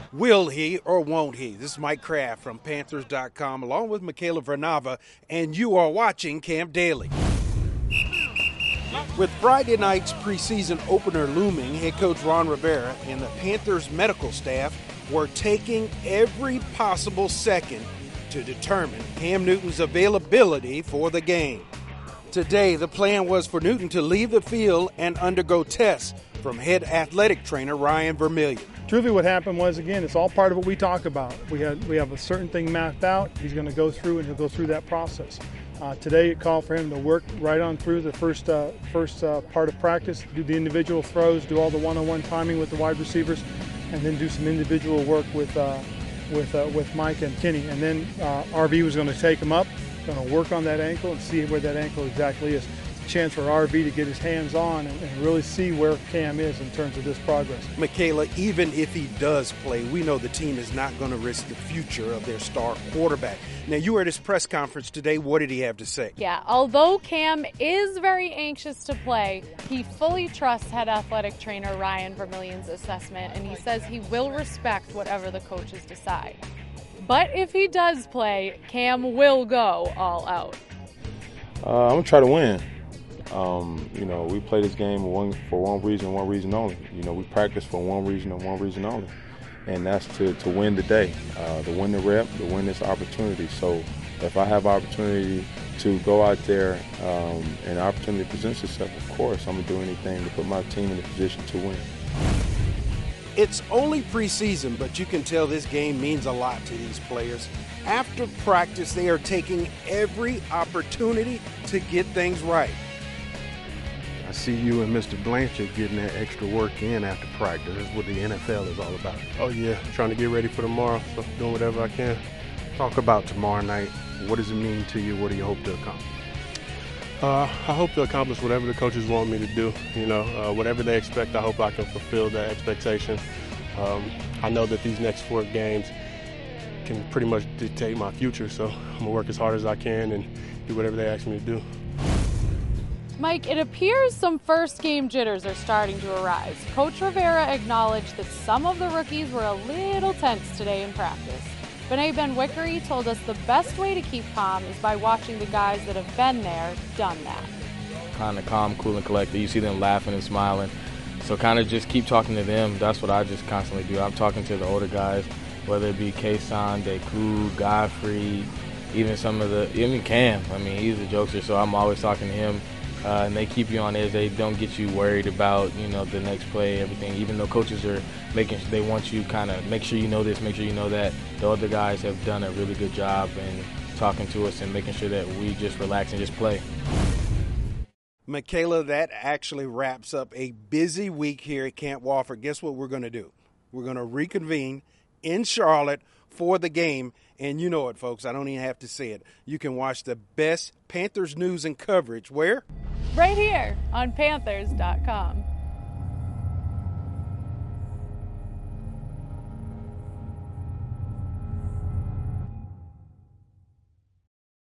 Will he or won't he? This is Mike Kraft from Panthers.com along with Michaela Vernava, and you are watching Camp Daily. With Friday night's preseason opener looming, head coach Ron Rivera and the Panthers medical staff were taking every possible second to determine Cam Newton's availability for the game. Today, the plan was for Newton to leave the field and undergo tests from head athletic trainer Ryan Vermillion. Truly what happened was, again, it's all part of what we talk about. We have a certain thing mapped out. He's going to go through, and he'll go through that process. Today it called for him to work right on through the first part of practice, do the individual throws, do all the one-on-one timing with the wide receivers, and then do some individual work with Mike and Kenny. And then RV was going to take him up, going to work on that ankle and see where that ankle exactly is. Chance for RV to get his hands on and really see where Cam is in terms of this progress. Michaela, even if he does play, we know the team is not going to risk the future of their star quarterback. Now, you were at his press conference today. What did he have to say? Yeah, although Cam is very anxious to play, he fully trusts head athletic trainer Ryan Vermillion's assessment, and he says he will respect whatever the coaches decide. But if he does play, Cam will go all out. I'm going to try to win. We play this game for one reason only. We practice for one reason and one reason only, and that's to win the day, to win the rep, to win this opportunity. So if I have opportunity to go out there and opportunity presents itself, of course, I'm going to do anything to put my team in a position to win. It's only preseason, but you can tell this game means a lot to these players. After practice, they are taking every opportunity to get things right. I see you and Mr. Blanchard getting that extra work in after practice. That's what the NFL is all about. Oh, yeah. Trying to get ready for tomorrow, so doing whatever I can. Talk about tomorrow night. What does it mean to you? What do you hope to accomplish? I hope to accomplish whatever the coaches want me to do. Whatever they expect, I hope I can fulfill that expectation. I know that these next 4 games can pretty much dictate my future, so I'm going to work as hard as I can and do whatever they ask me to do. Mike, it appears some first game jitters are starting to arise. Coach Rivera acknowledged that some of the rookies were a little tense today in practice. Benet Ben-Wickery told us the best way to keep calm is by watching the guys that have been there, done that. Kind of calm, cool, and collected. You see them laughing and smiling. So kind of just keep talking to them. That's what I just constantly do. I'm talking to the older guys, whether it be Kason, Deku, Godfrey, even Cam. He's a jokester, so I'm always talking to him. And they keep you on edge. They don't get you worried about, the next play, everything. Even though coaches are they want you kind of make sure you know this, make sure you know that. The other guys have done a really good job in talking to us and making sure that we just relax and just play. Michaela, that actually wraps up a busy week here at Camp Wofford. Guess what we're going to do? We're going to reconvene in Charlotte for the game. And you know it, folks. I don't even have to say it. You can watch the best Panthers news and coverage. Where? Right here on Panthers.com.